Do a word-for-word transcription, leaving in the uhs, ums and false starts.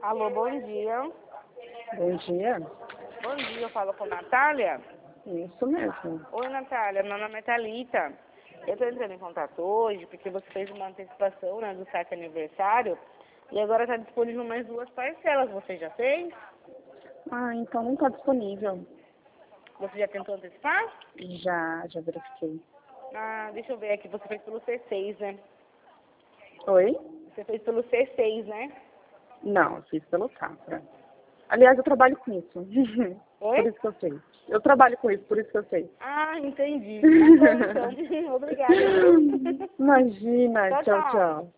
Alô, bom dia. Bom dia. Bom dia, eu falo com a Natália. Isso mesmo. Oi, Natália, meu nome é Thalita. Eu estou entrando em contato hoje porque você fez uma antecipação, né, do saque aniversário e agora está disponível mais duas parcelas. Você já fez? Ah, então não está disponível. Você já tentou antecipar? Já, já verifiquei. Ah, deixa eu ver aqui. Você fez pelo C seis, né? Oi? Você fez pelo C seis, né? Não, eu fiz pelo Safra. Aliás, eu trabalho com isso. Oi? Por isso que eu sei. Eu trabalho com isso, por isso que eu sei. Ah, entendi. Tá bom, então. Obrigada. Imagina. Tchau, Tchau, tchau. tchau.